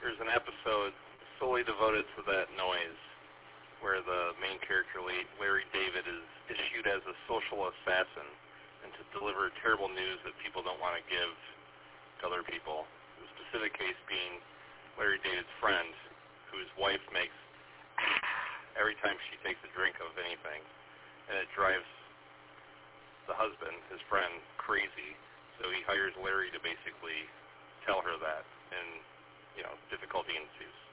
there's an episode solely devoted to that noise where the main character, Larry David, is issued as a social assassin and to deliver terrible news that people don't want to give to other people. The specific case being Larry David's friend, whose wife makes every time she takes a drink of anything, and it drives the husband, his friend, crazy. So he hires Larry to basically tell her that, and difficulty ensues.